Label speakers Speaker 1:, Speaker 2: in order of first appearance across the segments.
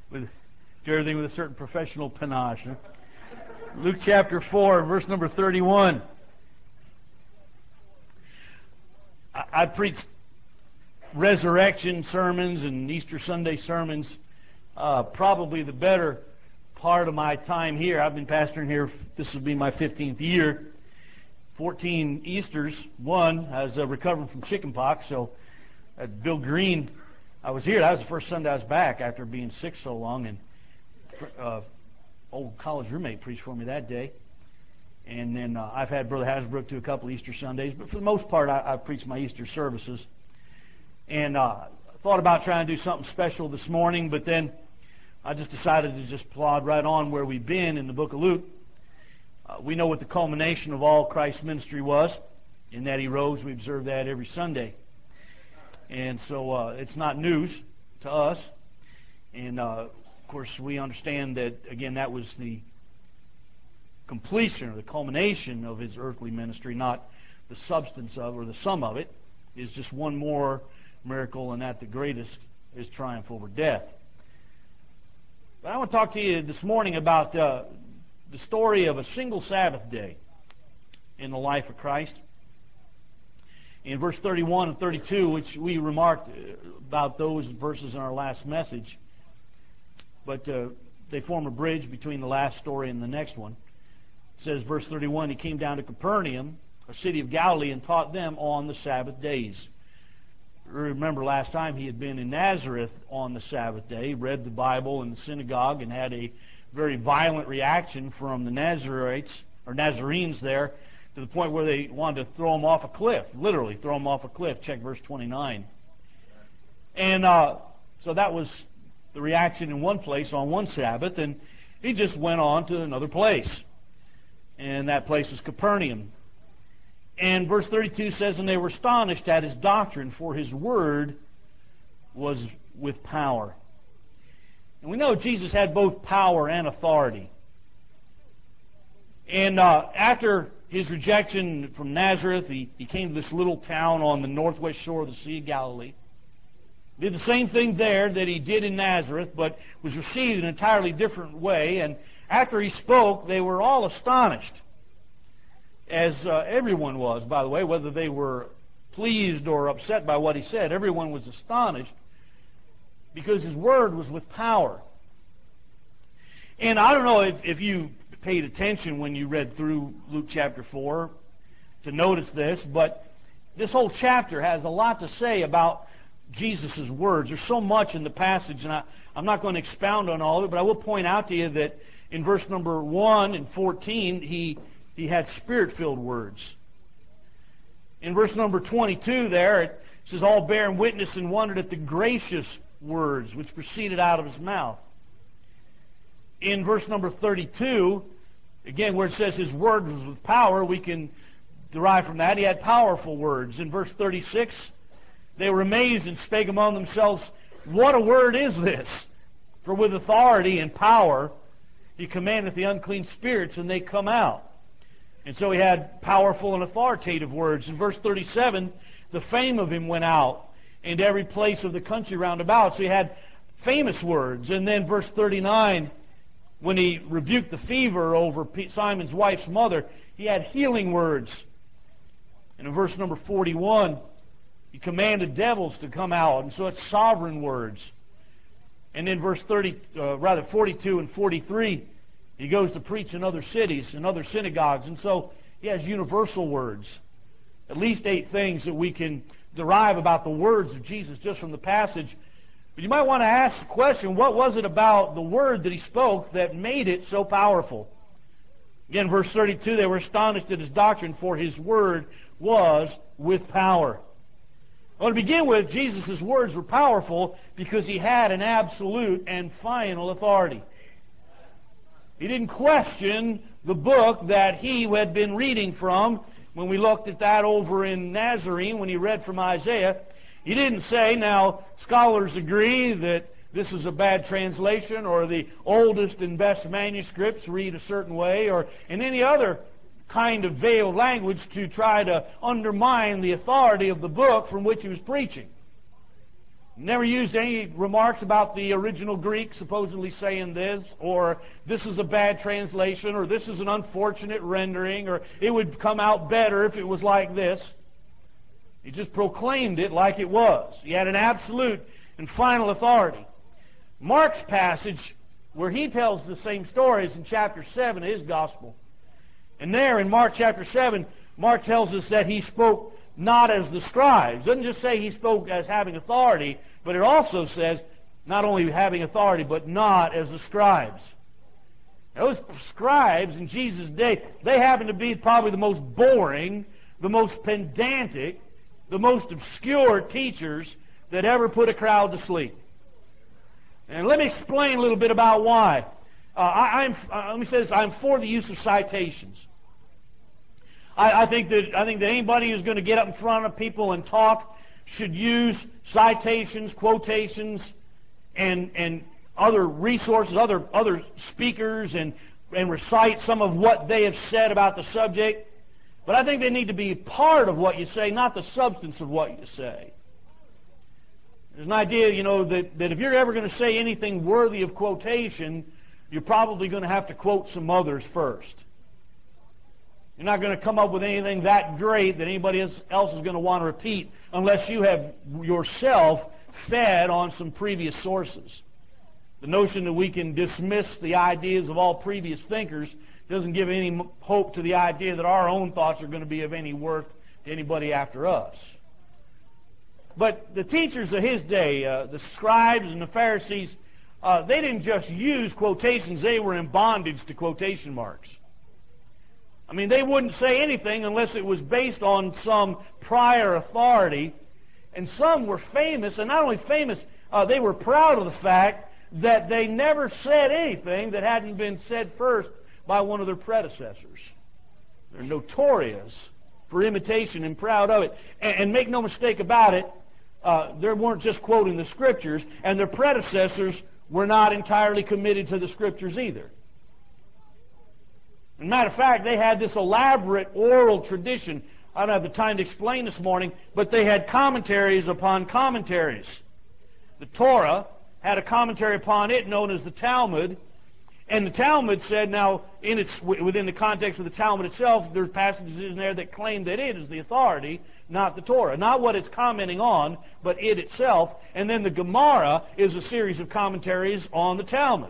Speaker 1: with do everything with a certain professional panache. Huh? Luke chapter 4, verse number 31. I preached resurrection sermons and Easter Sunday sermons probably the better part of my time here. I've been pastoring here, this will be my 15th year. 14 Easters, one, I was recovering from chickenpox, so at Bill Green, I was here. That was the first Sunday I was back after being sick so long, and old college roommate preached for me that day. And then I've had Brother Hasbrook do a couple Easter Sundays, but for the most part, I've preached my Easter services. And I thought about trying to do something special this morning, but then I just decided to just plod right on where we've been in the book of Luke. We know what the culmination of all Christ's ministry was, in that He rose. We observe that every Sunday. And so it's not news to us. And, of course, we understand that, again, that was the completion or the culmination of His earthly ministry, not the substance of or the sum of it. Is just one more miracle, and that the greatest is triumph over death. But I want to talk to you this morning about the story of a single Sabbath day in the life of Christ. In verse 31 and 32, which we remarked about those verses in our last message, but they form a bridge between the last story and the next one. It says, verse 31, He came down to Capernaum, a city of Galilee, and taught them on the Sabbath days. Remember last time He had been in Nazareth on the Sabbath day, read the Bible in the synagogue, and had a very violent reaction from the Nazarenes there, to the point where they wanted to throw Him off a cliff, literally throw Him off a cliff. Check verse 29. And so that was the reaction in one place on one Sabbath, and He just went on to another place. And that place was Capernaum. And verse 32 says, And they were astonished at His doctrine, for His word was with power. And we know Jesus had both power and authority. And after His rejection from Nazareth, he came to this little town on the northwest shore of the Sea of Galilee. Did the same thing there that He did in Nazareth, but was received in an entirely different way. And after He spoke, they were all astonished, as everyone was, by the way, whether they were pleased or upset by what He said. Everyone was astonished because His word was with power. And I don't know if you paid attention when you read through Luke chapter 4 to notice this, but this whole chapter has a lot to say about Jesus' words. There's so much in the passage, and I'm not going to expound on all of it, but I will point out to you that in verse number 1 and 14, he had Spirit-filled words. In verse number 22 there, it says, All bearing witness and wondered at the gracious words which proceeded out of His mouth. In verse number 32, again, where it says His word was with power, we can derive from that He had powerful words. In verse 36, they were amazed and spake among themselves, What a word is this? For with authority and power He commandeth the unclean spirits, and they come out. And so He had powerful and authoritative words. In verse 37, the fame of Him went out into every place of the country round about. So He had famous words. And then verse 39, when He rebuked the fever over Simon's wife's mother, He had healing words. And in verse number 41, He commanded devils to come out. And so it's sovereign words. And in verse 42 and 43, He goes to preach in other cities and other synagogues. And so He has universal words. At least 8 things that we can derive about the words of Jesus just from the passage. But you might want to ask the question, what was it about the word that He spoke that made it so powerful? Again, verse 32, they were astonished at His doctrine, for His word was with power. Well, to begin with, Jesus' words were powerful because He had an absolute and final authority. He didn't question the book that He had been reading from. When we looked at that over in Nazarene, when He read from Isaiah, He didn't say, now, scholars agree that this is a bad translation, or the oldest and best manuscripts read a certain way, or in any other kind of veiled language to try to undermine the authority of the book from which He was preaching. Never used any remarks about the original Greek supposedly saying this, or this is a bad translation, or this is an unfortunate rendering, or it would come out better if it was like this. He just proclaimed it like it was. He had an absolute and final authority. Mark's passage, where he tells the same story, is in chapter 7 of his gospel. And there in Mark chapter 7, Mark tells us that he spoke not as the scribes. It doesn't just say he spoke as having authority, but it also says not only having authority, but not as the scribes. Those scribes in Jesus' day, they happened to be probably the most boring, the most pedantic, the most obscure teachers that ever put a crowd to sleep. And let me explain a little bit about why. Let me say this: I'm for the use of citations. I think that anybody who's going to get up in front of people and talk should use citations, quotations, and other resources, other speakers, and recite some of what they have said about the subject. But I think they need to be part of what you say, not the substance of what you say. There's an idea, that if you're ever going to say anything worthy of quotation, you're probably going to have to quote some others first. You're not going to come up with anything that great that anybody else is going to want to repeat unless you have yourself fed on some previous sources. The notion that we can dismiss the ideas of all previous thinkers doesn't give any hope to the idea that our own thoughts are going to be of any worth to anybody after us. But the teachers of his day, the scribes and the Pharisees, they didn't just use quotations, they were in bondage to quotation marks. I mean, they wouldn't say anything unless it was based on some prior authority. And some were famous, and not only famous, they were proud of the fact that they never said anything that hadn't been said first by one of their predecessors. They're notorious for imitation and proud of it. And make no mistake about it, they weren't just quoting the Scriptures, and their predecessors were not entirely committed to the Scriptures either. As a matter of fact, they had this elaborate oral tradition. I don't have the time to explain this morning, but they had commentaries upon commentaries. The Torah had a commentary upon it known as the Talmud, and the Talmud said, now, within the context of the Talmud itself, there's passages in there that claim that it is the authority, not the Torah. Not what it's commenting on, but it itself. And then the Gemara is a series of commentaries on the Talmud.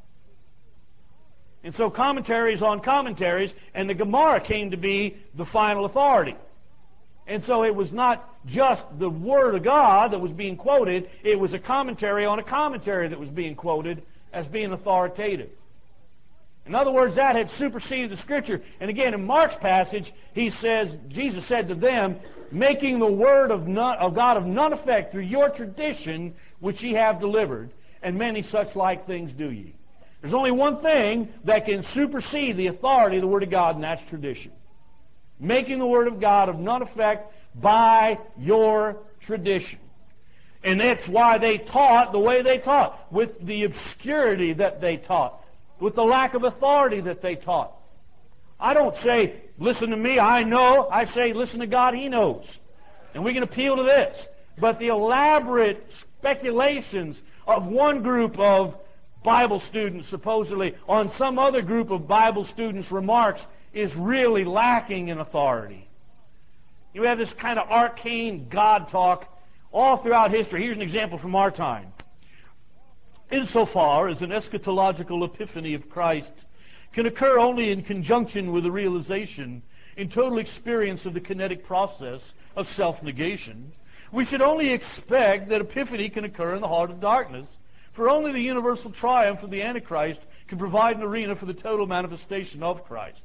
Speaker 1: And so commentaries on commentaries, and the Gemara came to be the final authority. And so it was not just the Word of God that was being quoted, it was a commentary on a commentary that was being quoted as being authoritative. In other words, that had superseded the Scripture. And again, in Mark's passage, he says, Jesus said to them, making the Word of God of none effect through your tradition which ye have delivered, and many such like things do ye. There's only one thing that can supersede the authority of the Word of God, and that's tradition. Making the Word of God of none effect by your tradition. And that's why they taught the way they taught, with the obscurity that they taught, with the lack of authority that they taught. I don't say, listen to me, I know. I say, listen to God, He knows. And we can appeal to this. But the elaborate speculations of one group of Bible students, supposedly, on some other group of Bible students' remarks is really lacking in authority. You have this kind of arcane God talk all throughout history. Here's an example from our time. Insofar as an eschatological epiphany of Christ can occur only in conjunction with the realization in total experience of the kinetic process of self-negation, we should only expect that epiphany can occur in the heart of darkness, for only the universal triumph of the Antichrist can provide an arena for the total manifestation of Christ.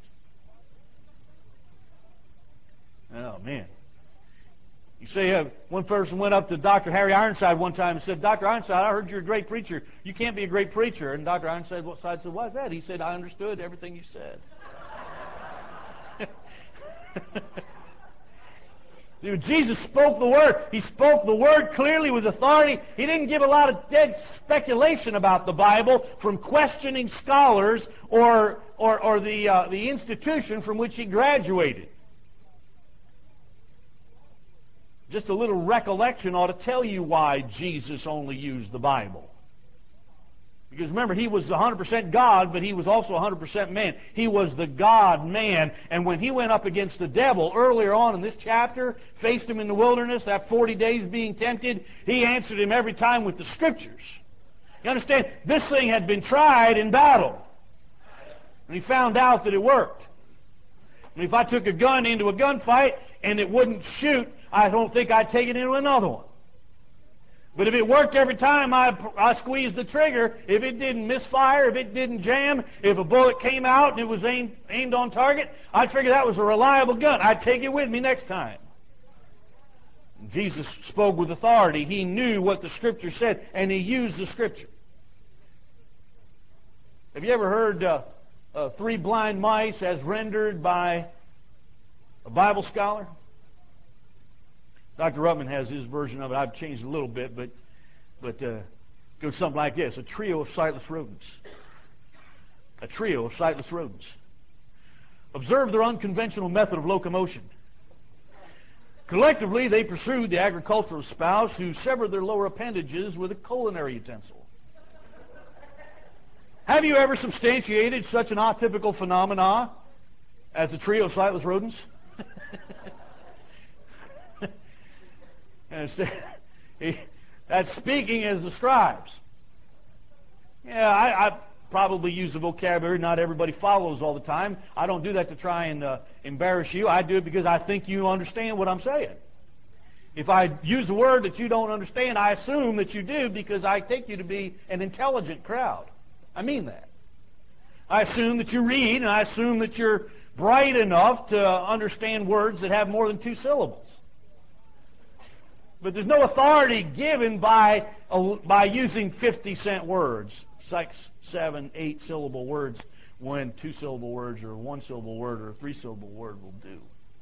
Speaker 1: Oh, man. You say one person went up to Dr. Harry Ironside one time and said, Dr. Ironside, I heard you're a great preacher. You can't be a great preacher. And Dr. Ironside said, why is that? He said, I understood everything you said. Jesus spoke the Word. He spoke the Word clearly with authority. He didn't give a lot of dead speculation about the Bible from questioning scholars or the institution from which he graduated. just a little recollection ought to tell you why Jesus only used the Bible. Because remember, he was 100% God, but he was also 100% man. He was the God-man. And when he went up against the devil earlier on in this chapter, faced him in the wilderness, that 40 days being tempted, he answered him every time with the Scriptures. You understand? This thing had been tried in battle. And he found out that it worked. And if I took a gun into a gunfight and it wouldn't shoot, I don't think I'd take it into another one. But if it worked every time I squeezed the trigger, if it didn't misfire, if it didn't jam, if a bullet came out and it was aimed on target, I'd figure that was a reliable gun. I'd take it with me next time. And Jesus spoke with authority. He knew what the Scripture said, and he used the Scripture. Have you ever heard Three Blind Mice as rendered by a Bible scholar? Dr. Ruttman has his version of it. I've changed a little bit, but it goes something like this. A trio of sightless rodents. A trio of sightless rodents. Observe their unconventional method of locomotion. Collectively, they pursued the agricultural spouse who severed their lower appendages with a culinary utensil. Have you ever substantiated such an atypical phenomena as a trio of sightless rodents? That's speaking as the scribes. Yeah, I probably use the vocabulary not everybody follows all the time. I don't do that to try and embarrass you. I do it because I think you understand what I'm saying. If I use a word that you don't understand, I assume that you do because I take you to be an intelligent crowd. I mean that. I assume that you read, and I assume that you're bright enough to understand words that have more than 2 syllables. But there's no authority given by using 50-cent words, 6, 7, 8-syllable words, when 2-syllable words or a 1-syllable word or a 3-syllable word will do.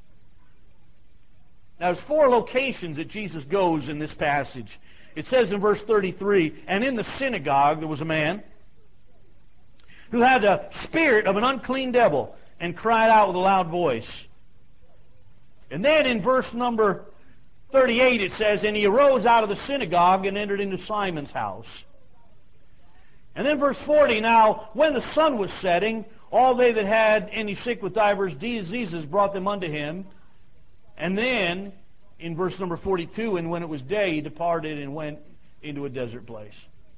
Speaker 1: Now, there's 4 locations that Jesus goes in this passage. It says in verse 33, and in the synagogue there was a man who had a spirit of an unclean devil and cried out with a loud voice. And then in verse number 38 it says, and he arose out of the synagogue and entered into Simon's house. And then verse 40, now when the sun was setting, all they that had any sick with divers diseases brought them unto him. And then in verse number 42, and when it was day, he departed and went into a desert place.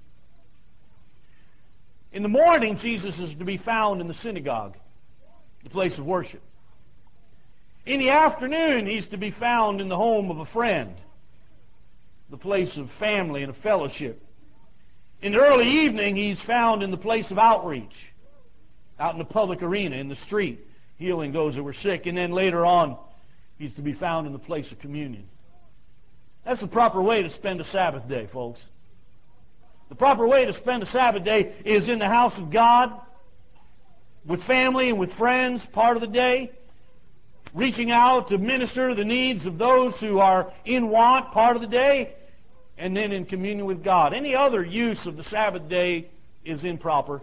Speaker 1: In the morning, Jesus is to be found in the synagogue, the place of worship. In the afternoon, he's to be found in the home of a friend, the place of family and of fellowship. In the early evening, he's found in the place of outreach, out in the public arena, in the street, healing those that were sick. And then later on, he's to be found in the place of communion. That's the proper way to spend a Sabbath day, folks. The proper way to spend a Sabbath day is in the house of God, with family and with friends, part of the day. Reaching out to minister to the needs of those who are in want part of the day, and then in communion with God. Any other use of the Sabbath day is improper.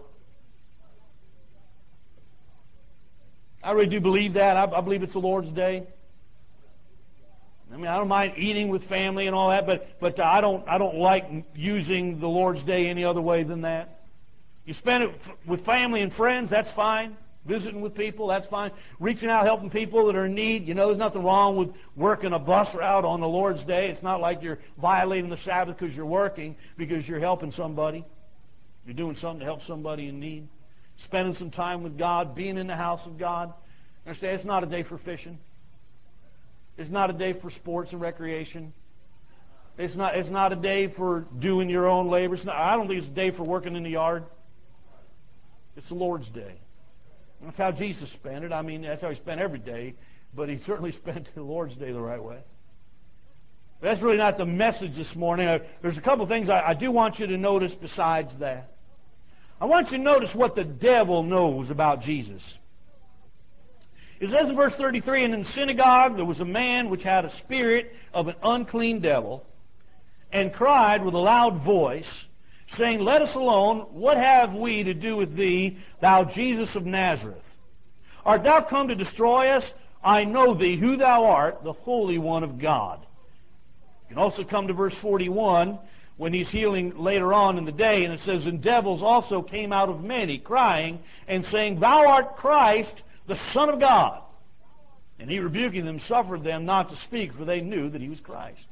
Speaker 1: I really do believe that. I believe it's the Lord's day. I mean, I don't mind eating with family and all that, but I don't like using the Lord's day any other way than that. You spend it with family and friends, that's fine. Visiting with people, that's fine. Reaching out, helping people that are in need. You know, there's nothing wrong with working a bus route on the Lord's day. It's not like you're violating the Sabbath because you're working, because you're helping somebody. You're doing something to help somebody in need. Spending some time with God, being in the house of God. Understand, it's not a day for fishing. It's not a day for sports and recreation. It's not a day for doing your own labor. I don't think it's a day for working in the yard. It's the Lord's day. That's how Jesus spent it. I mean, that's how he spent every day, but he certainly spent the Lord's day the right way. But that's really not the message this morning. There's a couple of things I do want you to notice besides that. I want you to notice what the devil knows about Jesus. It says in verse 33, and in the synagogue there was a man which had a spirit of an unclean devil, and cried with a loud voice, saying, let us alone, what have we to do with thee, thou Jesus of Nazareth? Art thou come to destroy us? I know thee, who thou art, the Holy One of God. You can also come to verse 41 when he's healing later on in the day, and it says, "And devils also came out of many, crying and saying, Thou art Christ, the Son of God. And he, rebuking them, suffered them not to speak, for they knew that he was Christ."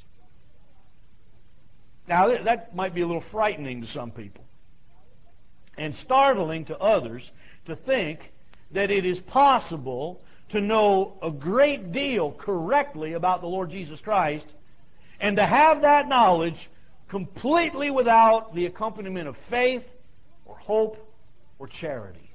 Speaker 1: Now, that might be a little frightening to some people, and startling to others, to think that it is possible to know a great deal correctly about the Lord Jesus Christ, and to have that knowledge completely without the accompaniment of faith or hope or charity.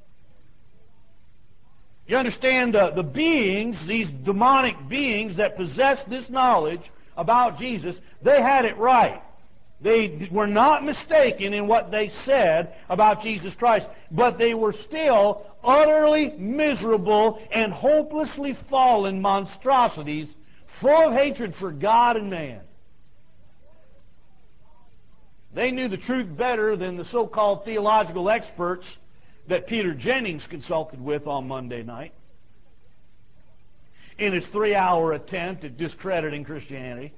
Speaker 1: You understand, the beings, these demonic beings that possessed this knowledge about Jesus, they had it right. They were not mistaken in what they said about Jesus Christ, but they were still utterly miserable and hopelessly fallen monstrosities, full of hatred for God and man. They knew the truth better than the so-called theological experts that Peter Jennings consulted with on Monday night in his 3-hour attempt at discrediting Christianity.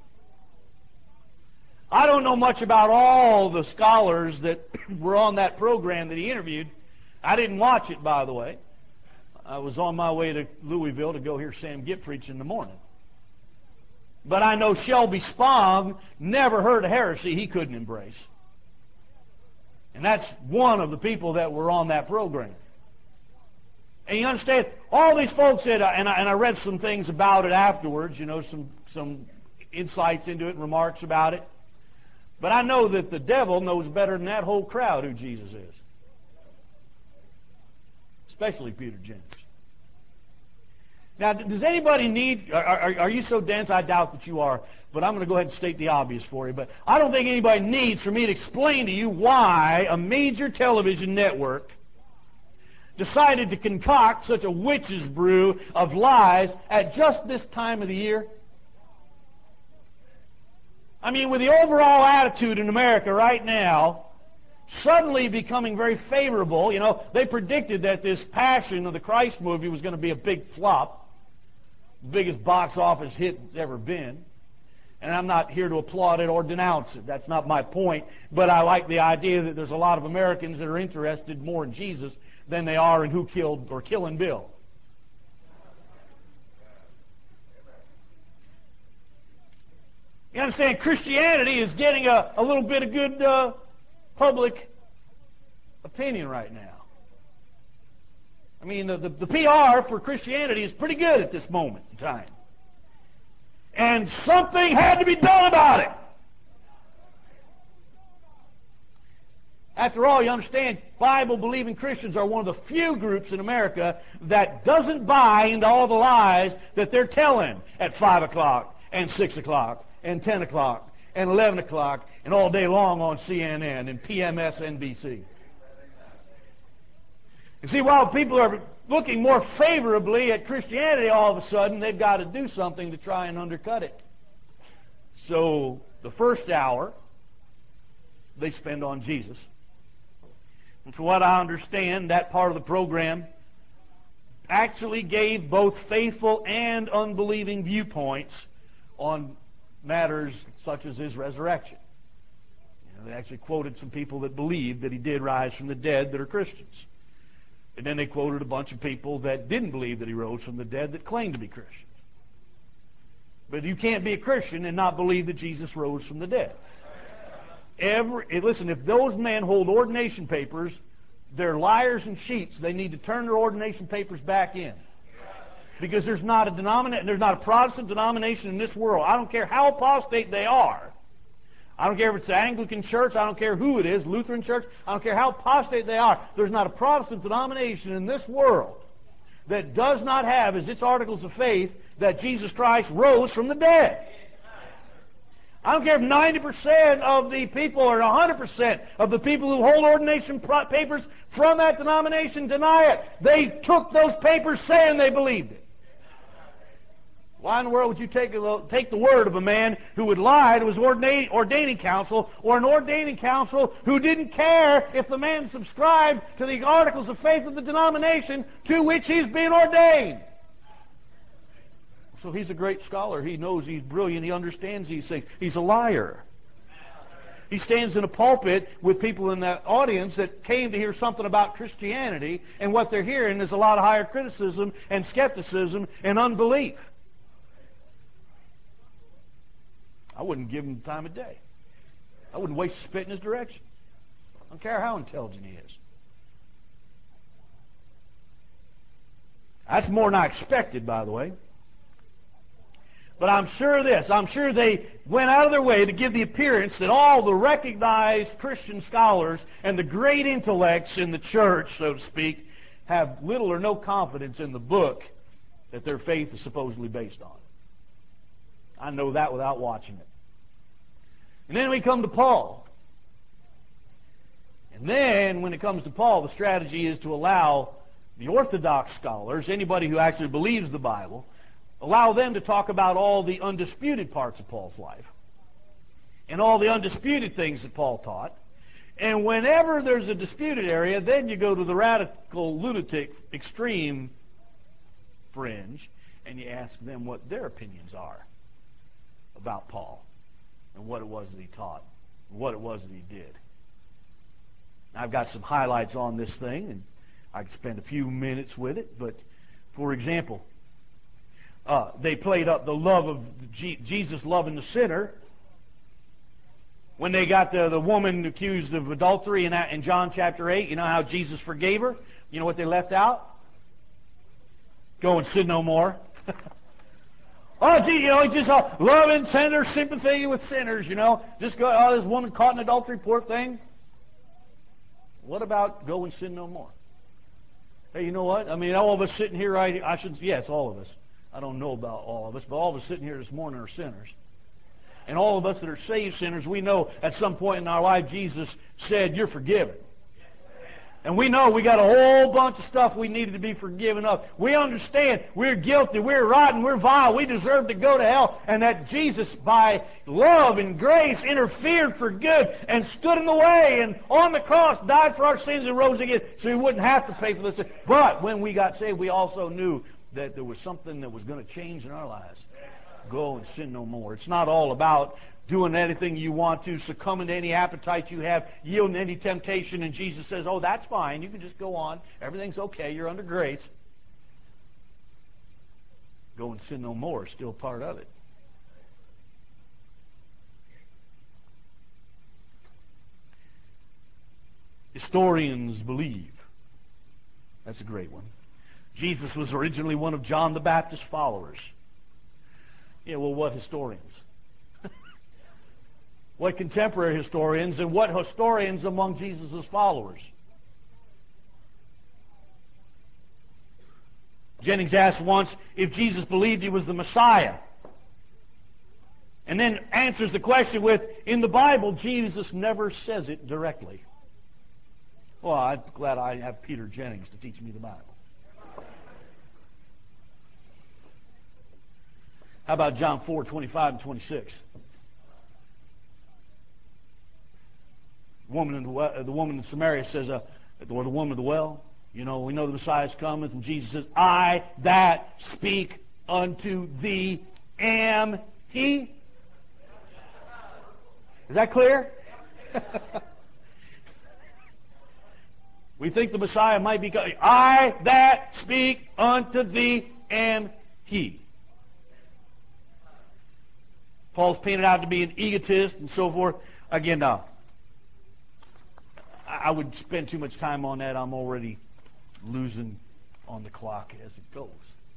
Speaker 1: I don't know much about all the scholars that were on that program that he interviewed. I didn't watch it, by the way. I was on my way to Louisville to go hear Sam Gipp preach in the morning. But I know Shelby Spong never heard a heresy he couldn't embrace. And that's one of the people that were on that program. And you understand, all these folks said, and I read some things about it afterwards, you know, some insights into it and remarks about it. But I know that the devil knows better than that whole crowd who Jesus is. Especially Peter Jennings. Now, does anybody need, are you so dense? I doubt that you are, but I'm going to go ahead and state the obvious for you. But I don't think anybody needs for me to explain to you why a major television network decided to concoct such a witch's brew of lies at just this time of the year. I mean, with the overall attitude in America right now suddenly becoming very favorable, you know, they predicted that this Passion of the Christ movie was going to be a big flop. Biggest box office hit it's ever been. And I'm not here to applaud it or denounce it. That's not my point. But I like the idea that there's a lot of Americans that are interested more in Jesus than they are in who killed or killing Bill. You understand, Christianity is getting a little bit of good public opinion right now. I mean, the PR for Christianity is pretty good at this moment in time. And something had to be done about it. After all, you understand, Bible-believing Christians are one of the few groups in America that doesn't buy into all the lies that they're telling at 5 o'clock and 6 o'clock and 10 o'clock and 11 o'clock and all day long on CNN and PMSNBC. You see, while people are looking more favorably at Christianity, all of a sudden they've got to do something to try and undercut it. So the first hour they spend on Jesus. And from what I understand, that part of the program actually gave both faithful and unbelieving viewpoints on matters such as his resurrection. You know, they actually quoted some people that believed that he did rise from the dead that are Christians. And then they quoted a bunch of people that didn't believe that he rose from the dead that claimed to be Christians. But you can't be a Christian and not believe that Jesus rose from the dead. Listen, if those men hold ordination papers, they're liars and cheats. They need to turn their ordination papers back in. Because there's not a Protestant denomination in this world. I don't care how apostate they are. I don't care if it's the Anglican Church. I don't care who it is, Lutheran Church. I don't care how apostate they are. There's not a Protestant denomination in this world that does not have as its articles of faith that Jesus Christ rose from the dead. I don't care if 90% of the people or 100% of the people who hold ordination papers from that denomination deny it. They took those papers saying they believed it. Why in the world would you take the word of a man who would lie to his ordaining council, or an ordaining council who didn't care if the man subscribed to the articles of faith of the denomination to which he's been ordained? So he's a great scholar. He knows he's brilliant. He understands these things. He's a liar. He stands in a pulpit with people in that audience that came to hear something about Christianity, and what they're hearing is a lot of higher criticism and skepticism and unbelief. I wouldn't give him the time of day. I wouldn't waste a spit in his direction. I don't care how intelligent he is. That's more than I expected, by the way. But I'm sure of this. I'm sure they went out of their way to give the appearance that all the recognized Christian scholars and the great intellects in the church, so to speak, have little or no confidence in the book that their faith is supposedly based on. I know that without watching it. And then we come to Paul. And then, when it comes to Paul, the strategy is to allow the Orthodox scholars, anybody who actually believes the Bible, allow them to talk about all the undisputed parts of Paul's life and all the undisputed things that Paul taught. And whenever there's a disputed area, then you go to the radical, lunatic, extreme fringe, and you ask them what their opinions are about Paul and what it was that he taught and what it was that he did. Now, I've got some highlights on this thing, and I could spend a few minutes with it, but for example, they played up the love of Jesus loving the sinner when they got the woman accused of adultery in John chapter 8. You know how Jesus forgave her? You know what they left out? Go and sin no more. Oh, gee, he's just loving, tender sympathy with sinners, Just go, this woman caught in adultery, poor thing. What about go and sin no more? Hey, you know what? I mean, all of us sitting here, yes, all of us. I don't know about all of us, but all of us sitting here this morning are sinners. And all of us that are saved sinners, we know at some point in our life Jesus said, you're forgiven. And we know we got a whole bunch of stuff we needed to be forgiven of. We understand we're guilty, we're rotten, we're vile, we deserve to go to hell. And that Jesus, by love and grace, interfered for good and stood in the way and on the cross died for our sins and rose again so we wouldn't have to pay for this. But when we got saved, we also knew that there was something that was going to change in our lives. Go and sin no more. It's not all about doing anything you want to, succumbing to any appetite you have, yielding to any temptation, and Jesus says, oh, that's fine. You can just go on. Everything's okay. You're under grace. Go and sin no more is still part of it. Historians believe. That's a great one. Jesus was originally one of John the Baptist's followers. Yeah, well, what historians? What contemporary historians and what historians among Jesus' followers? Jennings asked once if Jesus believed he was the Messiah. And then answers the question with, in the Bible, Jesus never says it directly. Well, I'm glad I have Peter Jennings to teach me the Bible. How about John 4:25 and 26? The woman in Samaria says, or the woman of the well, we know the Messiah's cometh, and Jesus says, I that speak unto thee am he. Is that clear? We think the Messiah might be coming. I that speak unto thee am he. Paul's painted out to be an egotist and so forth. Again, I would spend too much time on that. I'm already losing on the clock as it goes.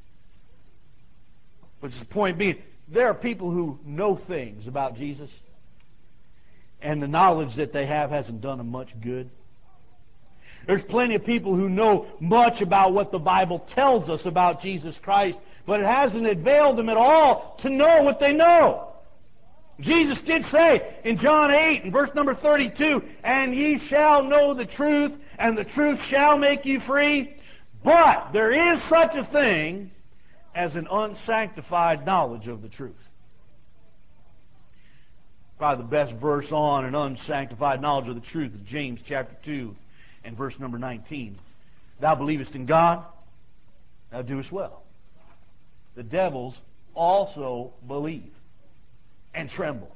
Speaker 1: But the point being, there are people who know things about Jesus, and the knowledge that they have hasn't done them much good. There's plenty of people who know much about what the Bible tells us about Jesus Christ, but it hasn't availed them at all to know what they know. Jesus did say in John 8, in verse number 32, and ye shall know the truth, and the truth shall make you free. But there is such a thing as an unsanctified knowledge of the truth. Probably the best verse on an unsanctified knowledge of the truth is James chapter 2 and verse number 19. Thou believest in God, thou doest well. The devils also believe and tremble.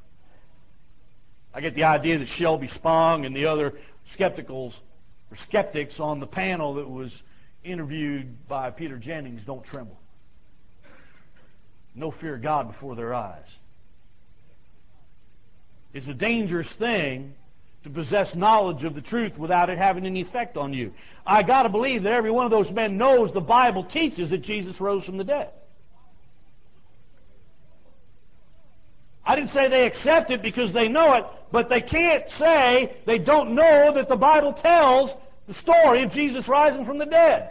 Speaker 1: I get the idea that Shelby Spong and the other skeptics on the panel that was interviewed by Peter Jennings don't tremble. No fear of God before their eyes. It's a dangerous thing to possess knowledge of the truth without it having any effect on you. I got to believe that every one of those men knows the Bible teaches that Jesus rose from the dead. I didn't say they accept it because they know it, but they can't say they don't know that the Bible tells the story of Jesus rising from the dead.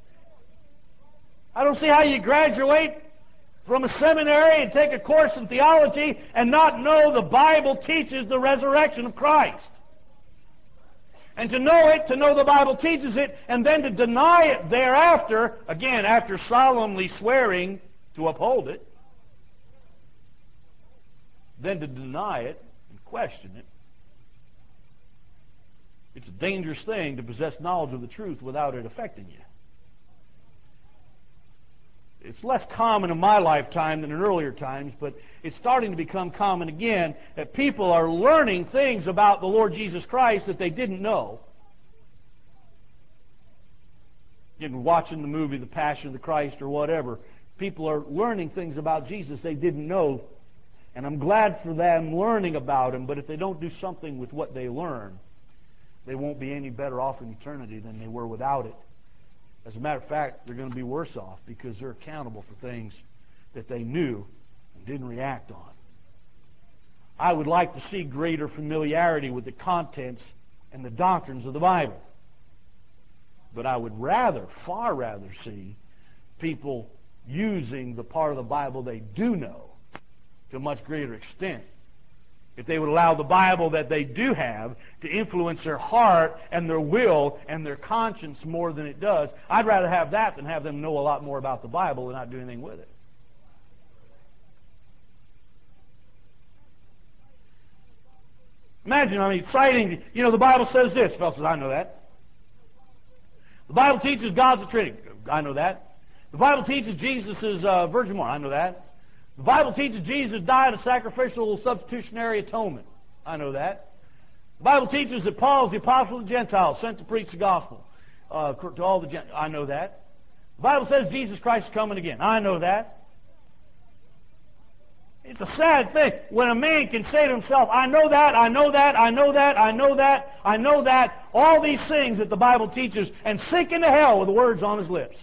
Speaker 1: I don't see how you graduate from a seminary and take a course in theology and not know the Bible teaches the resurrection of Christ. And to know it, to know the Bible teaches it, and then to deny it thereafter, again, after solemnly swearing to uphold it, then to deny it and question it. It's a dangerous thing to possess knowledge of the truth without it affecting you. It's less common in my lifetime than in earlier times, but it's starting to become common again that people are learning things about the Lord Jesus Christ that they didn't know. Again, watching the movie The Passion of the Christ or whatever, people are learning things about Jesus they didn't know. And I'm glad for them learning about Him, but if they don't do something with what they learn, they won't be any better off in eternity than they were without it. As a matter of fact, they're going to be worse off because they're accountable for things that they knew and didn't react on. I would like to see greater familiarity with the contents and the doctrines of the Bible. But I would far rather see people using the part of the Bible they do know to a much greater extent. If they would allow the Bible that they do have to influence their heart and their will and their conscience more than it does, I'd rather have that than have them know a lot more about the Bible and not do anything with it. Imagine, citing, the Bible says this. Phil says, I know that. The Bible teaches God's a Trinity. I know that. The Bible teaches Jesus is virgin born. I know that. The Bible teaches Jesus died a sacrificial substitutionary atonement. I know that. The Bible teaches that Paul is the apostle of the Gentiles, sent to preach the gospel to all the Gentiles. I know that. The Bible says Jesus Christ is coming again. I know that. It's a sad thing when a man can say to himself, I know that, I know that, I know that, I know that, I know that, all these things that the Bible teaches, and sink into hell with the words on his lips.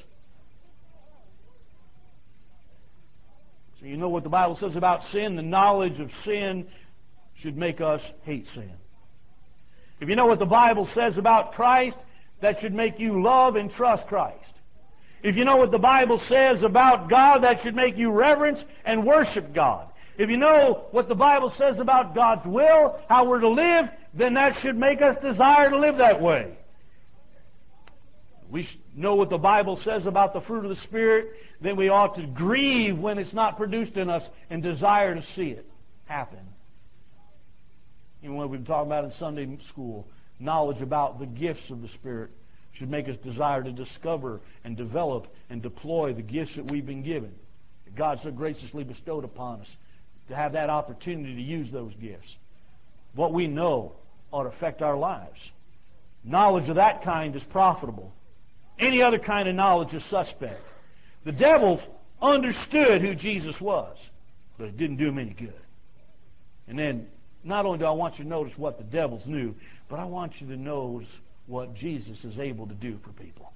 Speaker 1: So you know what the Bible says about sin? The knowledge of sin should make us hate sin. If you know what the Bible says about Christ, that should make you love and trust Christ. If you know what the Bible says about God, that should make you reverence and worship God. If you know what the Bible says about God's will, how we're to live, then that should make us desire to live that way. We know what the Bible says about the fruit of the Spirit, then we ought to grieve when it's not produced in us and desire to see it happen. Even what we've been talking about in Sunday school, knowledge about the gifts of the Spirit should make us desire to discover and develop and deploy the gifts that we've been given, that God so graciously bestowed upon us, to have that opportunity to use those gifts. What we know ought to affect our lives. Knowledge of that kind is profitable. Any other kind of knowledge is suspect. The devils understood who Jesus was, but it didn't do them any good. And then, not only do I want you to notice what the devils knew, but I want you to notice what Jesus is able to do for people.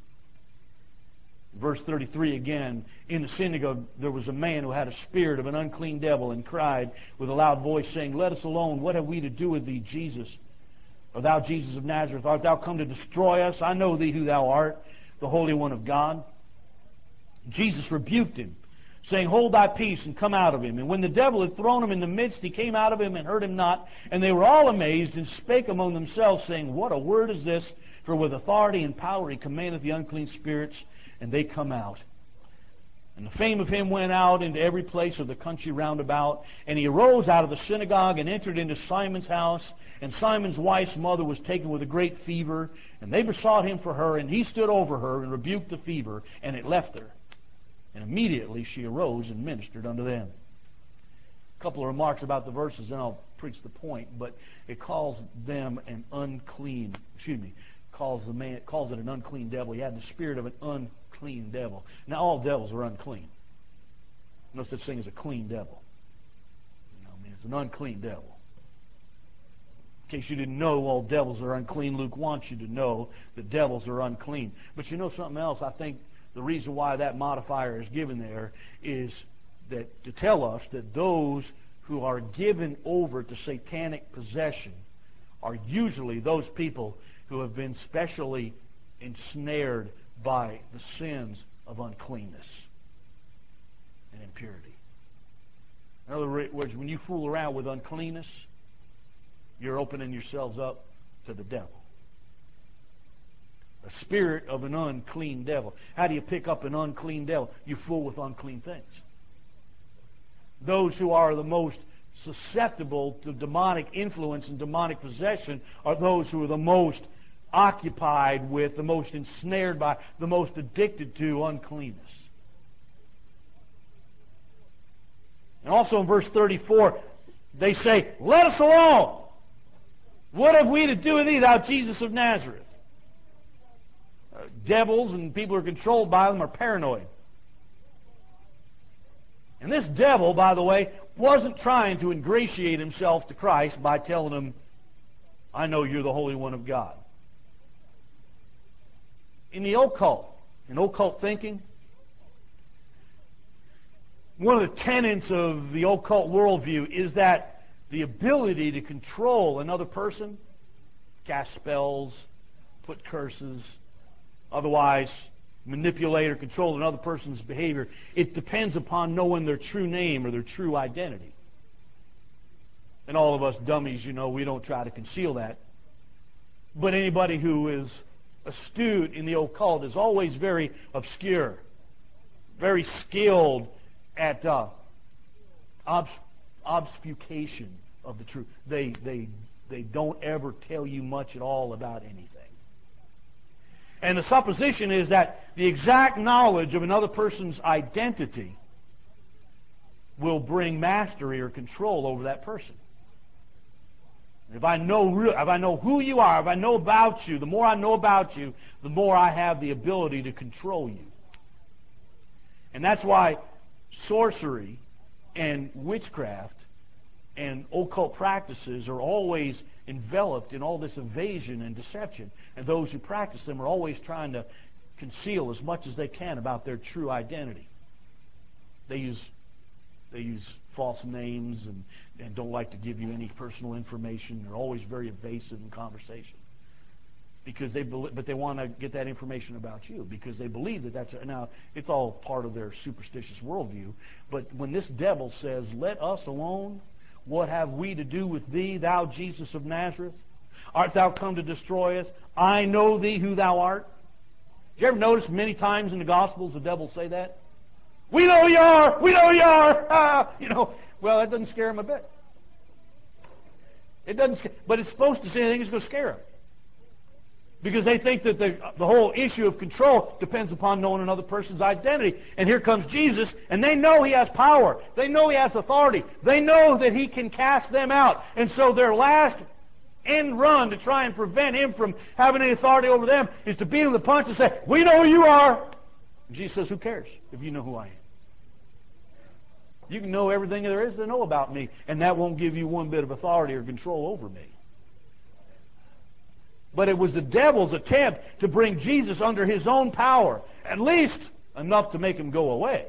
Speaker 1: Verse 33 again, in the synagogue there was a man who had a spirit of an unclean devil and cried with a loud voice, saying, Let us alone, what have we to do with thee, Jesus? O thou Jesus of Nazareth, art thou come to destroy us? I know thee who thou art, the Holy One of God. Jesus rebuked him, saying, Hold thy peace and come out of him. And when the devil had thrown him in the midst, he came out of him and hurt him not. And they were all amazed and spake among themselves, saying, What a word is this? For with authority and power he commandeth the unclean spirits, and they come out. And the fame of him went out into every place of the country round about. And he arose out of the synagogue and entered into Simon's house. And Simon's wife's mother was taken with a great fever. And they besought him for her, and he stood over her and rebuked the fever, and it left her. And immediately she arose and ministered unto them. A couple of remarks about the verses, then I'll preach the point. But it calls them an unclean, calls it an unclean devil. He had the spirit of an unclean devil. Now all devils are unclean. No such thing as a clean devil. It's an unclean devil. In case you didn't know all devils are unclean, Luke wants you to know that devils are unclean. But you know something else? I think the reason why that modifier is given there is that to tell us that those who are given over to satanic possession are usually those people who have been specially ensnared by the sins of uncleanness and impurity. In other words, when you fool around with uncleanness, you're opening yourselves up to the devil. A spirit of an unclean devil. How do you pick up an unclean devil? You fool with unclean things. Those who are the most susceptible to demonic influence and demonic possession are those who are the most occupied with, the most ensnared by, the most addicted to uncleanness. And also in verse 34, they say, "Let us alone. What have we to do with thee, thou Jesus of Nazareth?" Devils and people who are controlled by them are paranoid. And this devil, by the way, wasn't trying to ingratiate himself to Christ by telling him, "I know you're the Holy One of God." In the occult, in occult thinking, one of the tenets of the occult worldview is that the ability to control another person, cast spells, put curses, otherwise manipulate or control another person's behavior, it depends upon knowing their true name or their true identity. And all of us dummies, we don't try to conceal that. But anybody who is astute in the occult is always very obscure, very skilled at obfuscation of the truth. They don't ever tell you much at all about anything. And the supposition is that the exact knowledge of another person's identity will bring mastery or control over that person. If I know who you are, if I know about you, the more I know about you, the more I have the ability to control you. And that's why sorcery and witchcraft and occult practices are always enveloped in all this evasion and deception. And those who practice them are always trying to conceal as much as they can about their true identity. They use false names and don't like to give you any personal information. They're always very evasive in conversation. But they want to get that information about you because they believe that now it's all part of their superstitious worldview. But when this devil says, "Let us alone, what have we to do with thee, thou Jesus of Nazareth? Art thou come to destroy us? I know thee who thou art." Did you ever notice many times in the Gospels the devil say that? "We know you are! We know you are!" Well, that doesn't scare him a bit. It doesn't scare, but it's supposed to say anything that's going to scare him. Because they think that the whole issue of control depends upon knowing another person's identity. And here comes Jesus, and they know he has power. They know he has authority. They know that he can cast them out. And so their last end run to try and prevent him from having any authority over them is to beat him with a punch and say, "We know who you are." And Jesus says, "Who cares if you know who I am? You can know everything there is to know about me, and that won't give you one bit of authority or control over me." But it was the devil's attempt to bring Jesus under his own power, at least enough to make him go away.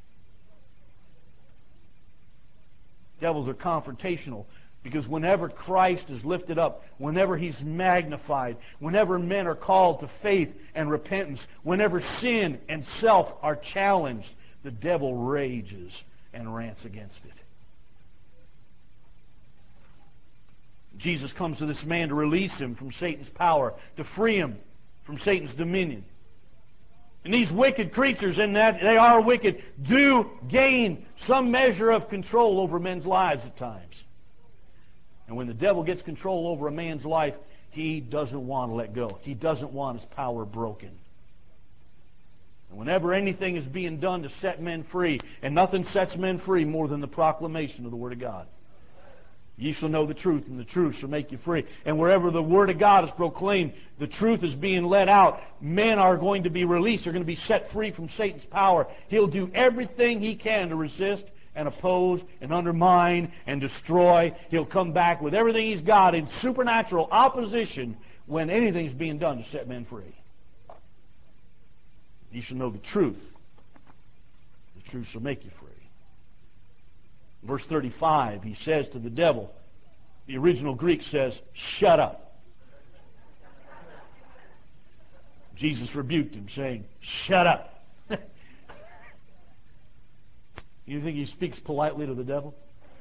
Speaker 1: Devils are confrontational because whenever Christ is lifted up, whenever he's magnified, whenever men are called to faith and repentance, whenever sin and self are challenged, the devil rages and rants against it. Jesus comes to this man to release him from Satan's power, to free him from Satan's dominion. And these wicked creatures, in that they are wicked, do gain some measure of control over men's lives at times. And when the devil gets control over a man's life, he doesn't want to let go. He doesn't want his power broken. And whenever anything is being done to set men free, and nothing sets men free more than the proclamation of the Word of God. Ye shall know the truth, and the truth shall make you free. And wherever the Word of God is proclaimed, the truth is being let out, men are going to be released. They're going to be set free from Satan's power. He'll do everything he can to resist and oppose and undermine and destroy. He'll come back with everything he's got in supernatural opposition when anything's being done to set men free. Ye shall know the truth. The truth shall make you free. Verse 35, he says to the devil, the original Greek says, shut up. Jesus rebuked him, saying, shut up. You think he speaks politely to the devil?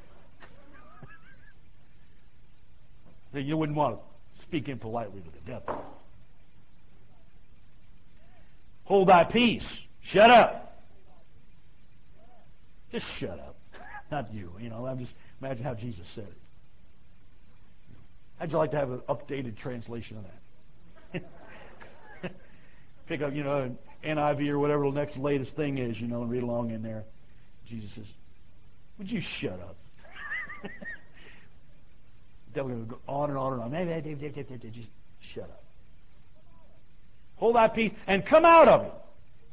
Speaker 1: You wouldn't want to speak impolitely to the devil. Hold thy peace. Shut up. Just shut up. Not you. I'm just imagine how Jesus said it. How'd you like to have an updated translation of that? Pick up, an NIV or whatever the next latest thing is, and read along in there. Jesus says, would you shut up? The devil going to go on and on and on. Just shut up. Hold thy peace and come out of it.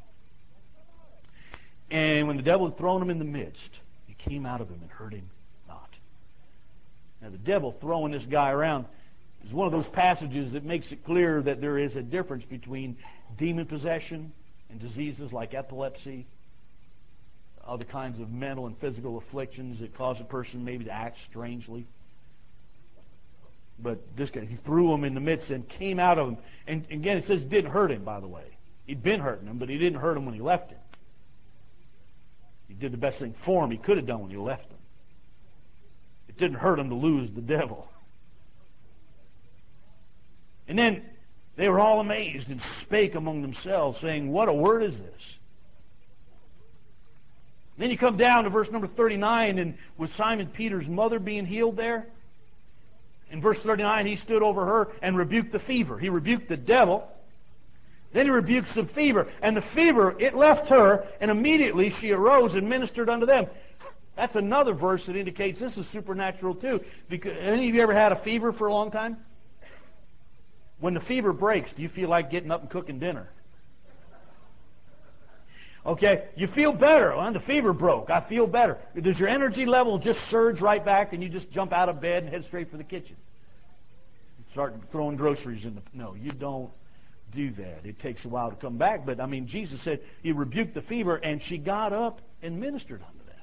Speaker 1: And when the devil had thrown him in the midst, he came out of him and hurt him not. Now the devil throwing this guy around is one of those passages that makes it clear that there is a difference between demon possession and diseases like epilepsy, other kinds of mental and physical afflictions that cause a person maybe to act strangely. But this guy, he threw him in the midst and came out of him. And again, it says it didn't hurt him, by the way. He'd been hurting him, but he didn't hurt him when he left him. He did the best thing for him he could have done when he left him. It didn't hurt him to lose the devil. And then they were all amazed and spake among themselves, saying, what a word is this? And then you come down to verse number 39, and with Simon Peter's mother being healed there, in verse 39, he stood over her and rebuked the fever. He rebuked the devil. Then he rebukes the fever. And the fever, it left her, and immediately she arose and ministered unto them. That's another verse that indicates this is supernatural too. Because, any of you ever had a fever for a long time? When the fever breaks, do you feel like getting up and cooking dinner? Okay, you feel better. Well, the fever broke. I feel better. Does your energy level just surge right back and you just jump out of bed and head straight for the kitchen? Start throwing groceries in the... No, you don't do that. It takes a while to come back. But, Jesus said he rebuked the fever and she got up and ministered unto them.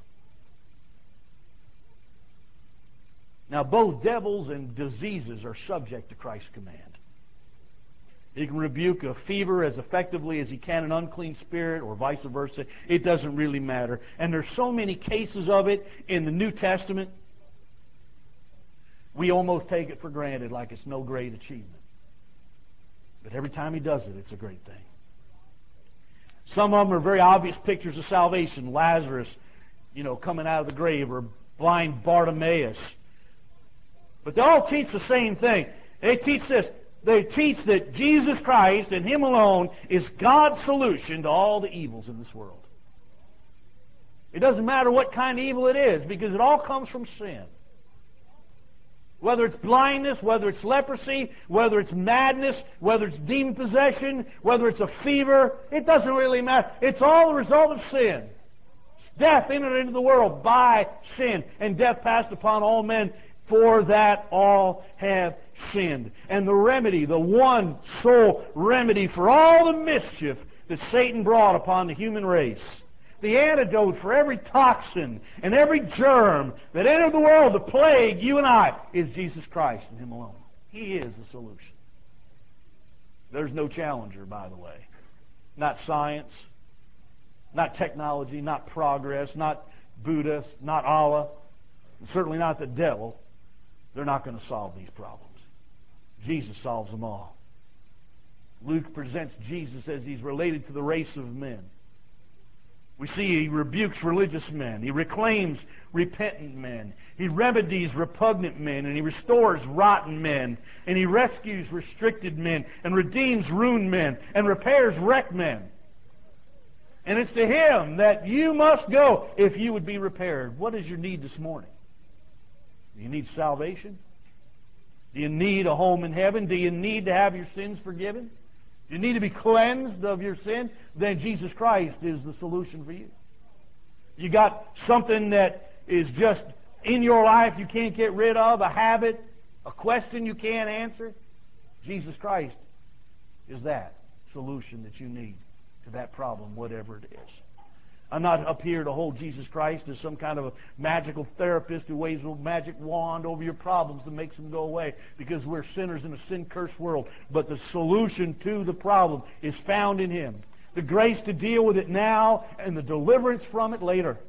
Speaker 1: Now, both devils and diseases are subject to Christ's command. He can rebuke a fever as effectively as he can an unclean spirit, or vice versa. It doesn't really matter. And there's so many cases of it in the New Testament, we almost take it for granted like it's no great achievement. But every time he does it, it's a great thing. Some of them are very obvious pictures of salvation. Lazarus, coming out of the grave, or blind Bartimaeus. But they all teach the same thing. They teach this. They teach that Jesus Christ and Him alone is God's solution to all the evils in this world. It doesn't matter what kind of evil it is, because it all comes from sin. Whether it's blindness, whether it's leprosy, whether it's madness, whether it's demon possession, whether it's a fever, it doesn't really matter. It's all the result of sin. Death entered into the world by sin, and death passed upon all men, for that all have sinned. And the remedy, the one sole remedy for all the mischief that Satan brought upon the human race, the antidote for every toxin and every germ that entered the world to plague you and I, is Jesus Christ and Him alone. He is the solution. There's no challenger, by the way. Not science, not technology, not progress, not Buddha, not Allah, and certainly not the devil. They're not going to solve these problems. Jesus solves them all. Luke presents Jesus as He's related to the race of men. We see He rebukes religious men. He reclaims repentant men. He remedies repugnant men. And He restores rotten men. And He rescues restricted men. And redeems ruined men. And repairs wrecked men. And it's to Him that you must go if you would be repaired. What is your need this morning? Do you need salvation? Do you need a home in heaven? Do you need to have your sins forgiven? Do you need to be cleansed of your sin? Then Jesus Christ is the solution for you. You got something that is just in your life you can't get rid of, a habit, a question you can't answer. Jesus Christ is that solution that you need to that problem, whatever it is. I'm not up here to hold Jesus Christ as some kind of a magical therapist who waves a magic wand over your problems and makes them go away, because we're sinners in a sin-cursed world. But the solution to the problem is found in Him. The grace to deal with it now and the deliverance from it later.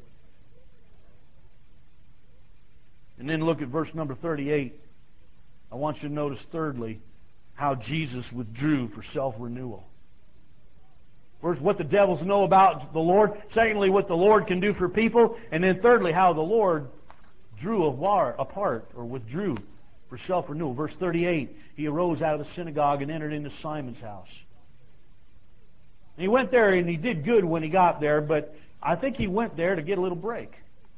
Speaker 1: And then look at verse number 38. I want you to notice, thirdly, how Jesus withdrew for self-renewal. First, what the devils know about the Lord. Secondly, what the Lord can do for people. And then thirdly, how the Lord drew apart or withdrew for self-renewal. Verse 38, He arose out of the synagogue and entered into Simon's house. And He went there, and He did good when He got there, but I think He went there to get a little break.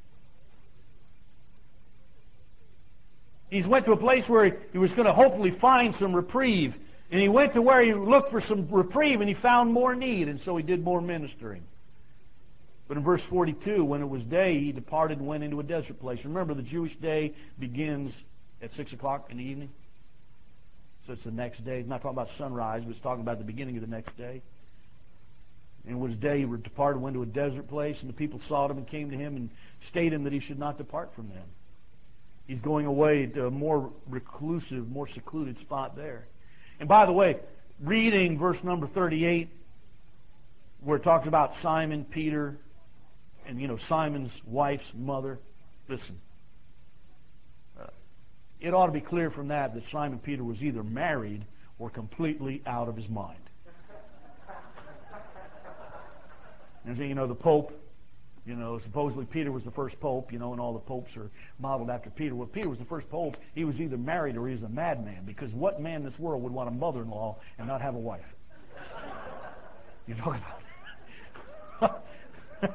Speaker 1: He went to a place where He was going to hopefully find some reprieve. And He went to where He looked for some reprieve, and He found more need, and so He did more ministering. But in verse 42, when it was day, He departed and went into a desert place. Remember, the Jewish day begins at 6 o'clock in the evening. So it's the next day. It's not talking about sunrise, but it's talking about the beginning of the next day. And it was day, He departed and went to a desert place, and the people sought Him and came to Him and stated Him that He should not depart from them. He's going away to a more reclusive, more secluded spot there. And by the way, reading verse number 38, where it talks about Simon, Peter, and Simon's wife's mother, listen, it ought to be clear from that Simon Peter was either married or completely out of his mind. And so, the Pope, supposedly Peter was the first pope, and all the popes are modeled after Peter. Well, Peter was the first pope. He was either married or he was a madman, because what man in this world would want a mother-in-law and not have a wife? You talk about it.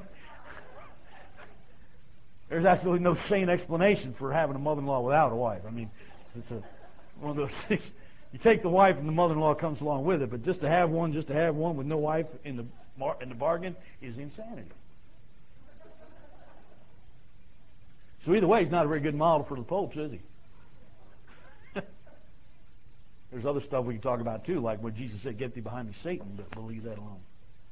Speaker 1: There's absolutely no sane explanation for having a mother-in-law without a wife. I mean, it's one of those things. You take the wife and the mother-in-law comes along with it, but just to have one with no wife in the bargain is insanity. So either way, he's not a very good model for the popes, is he? There's other stuff we can talk about too, like when Jesus said, "Get thee behind me, Satan," but we'll leave that alone.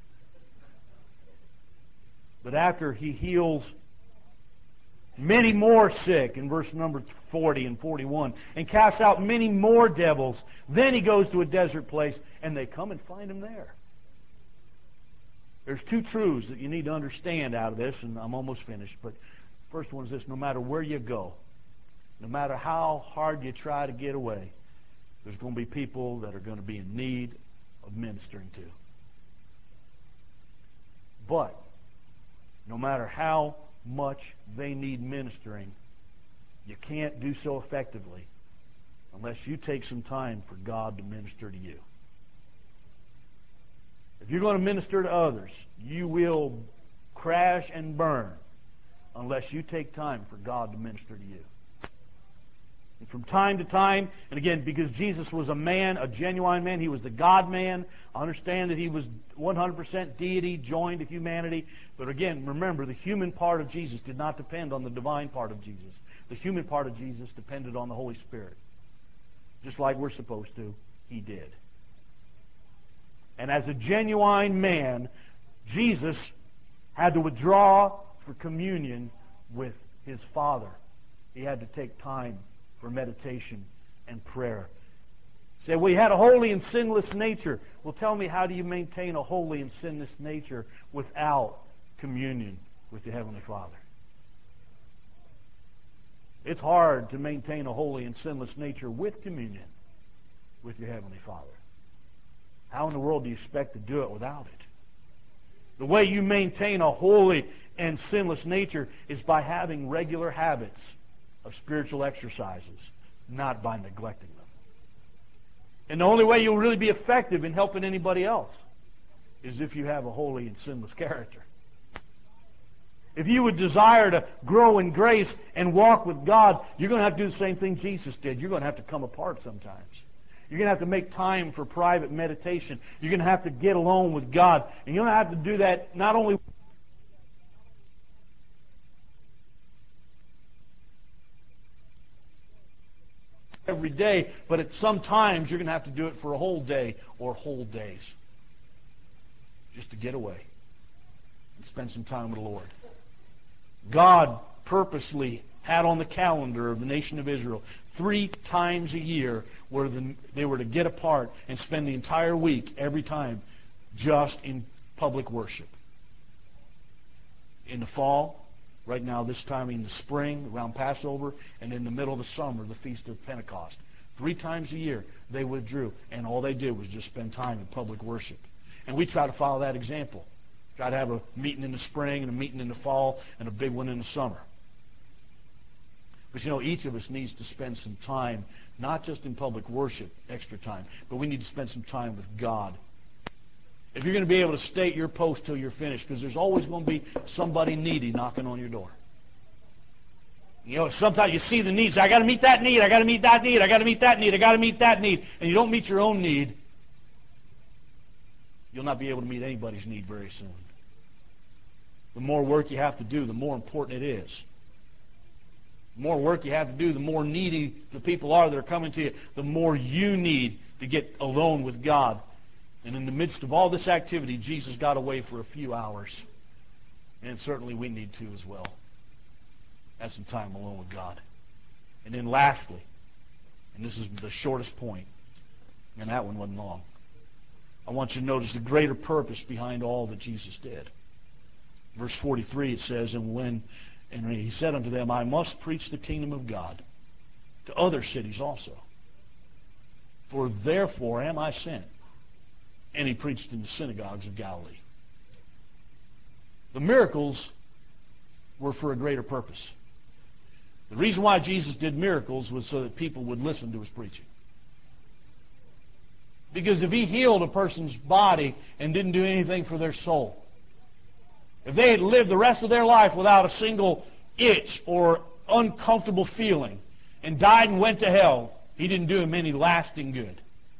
Speaker 1: But after He heals many more sick, in verse number 40 and 41, and casts out many more devils, then He goes to a desert place, and they come and find Him there. There's two truths that you need to understand out of this, and I'm almost finished, but first one is this: no matter where you go, no matter how hard you try to get away, there's going to be people that are going to be in need of ministering to. But no matter how much they need ministering, you can't do so effectively unless you take some time for God to minister to you. If you're going to minister to others, you will crash and burn unless you take time for God to minister to you. And from time to time, and again, because Jesus was a man, a genuine man, He was the God-man. I understand that He was 100% deity joined to humanity. But again, remember, the human part of Jesus did not depend on the divine part of Jesus. The human part of Jesus depended on the Holy Spirit. Just like we're supposed to, He did. And as a genuine man, Jesus had to withdraw for communion with His Father. He had to take time for meditation and prayer. Say, well, He had a holy and sinless nature. Well, tell me, how do you maintain a holy and sinless nature without communion with your Heavenly Father? It's hard to maintain a holy and sinless nature with communion with your Heavenly Father. How in the world do you expect to do it without it? The way you maintain a holy and sinless nature is by having regular habits of spiritual exercises, not by neglecting them. And the only way you'll really be effective in helping anybody else is if you have a holy and sinless character. If you would desire to grow in grace and walk with God, you're going to have to do the same thing Jesus did. You're going to have to come apart sometimes. You're going to have to make time for private meditation. You're going to have to get alone with God. And you're going to have to do that not only every day, but at some times you're going to have to do it for a whole day or whole days. Just to get away and spend some time with the Lord. God purposely had on the calendar of the nation of Israel 3 times a year where they were to get apart and spend the entire week, every time, just in public worship. In the fall, right now this time in the spring, around Passover, and in the middle of the summer, the Feast of Pentecost. 3 times a year they withdrew, and all they did was just spend time in public worship. And we try to follow that example. Try to have a meeting in the spring and a meeting in the fall and a big one in the summer. But you know, each of us needs to spend some time, not just in public worship, extra time, but we need to spend some time with God. If you're going to be able to stay at your post till you're finished, because there's always going to be somebody needy knocking on your door. You know, sometimes you see the needs. I got to meet that need. I got to meet that need. I got to meet that need. I got to meet that need. And you don't meet your own need, you'll not be able to meet anybody's need very soon. The more work you have to do, the more important it is. The more work you have to do, the more needy the people are that are coming to you, the more you need to get alone with God. And in the midst of all this activity, Jesus got away for a few hours. And certainly we need to as well. Have some time alone with God. And then lastly, and this is the shortest point, and that one wasn't long, I want you to notice the greater purpose behind all that Jesus did. Verse 43, it says, And he said unto them, I must preach the kingdom of God to other cities also. For therefore am I sent. And he preached in the synagogues of Galilee. The miracles were for a greater purpose. The reason why Jesus did miracles was so that people would listen to his preaching. Because if he healed a person's body and didn't do anything for their soul, if they had lived the rest of their life without a single itch or uncomfortable feeling and died and went to hell, he didn't do them any lasting good.